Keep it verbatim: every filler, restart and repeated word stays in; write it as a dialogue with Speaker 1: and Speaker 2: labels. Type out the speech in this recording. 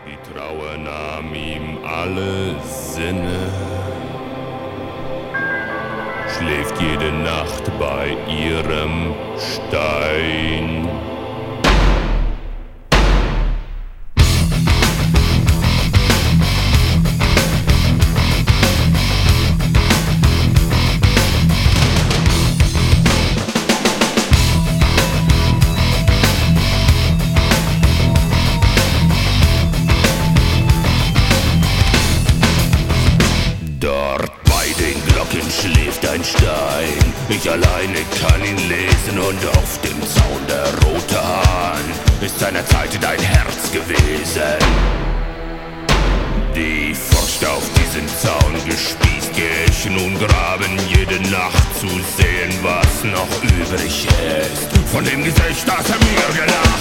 Speaker 1: Die Trauer nahm ihm alle Sinne, schläft jede Nacht bei ihrem Stein. Dort bei den Glocken schläft ein Stein. Ich alleine kann ihn lesen und auf dem Zaun der rote Hahn ist seinerzeit dein Herz gewesen. Die Furcht auf diesen Zaun gespießt, geh ich nun graben jede Nacht zu sehen, was noch übrig ist von dem Gesicht, das er mir gelacht.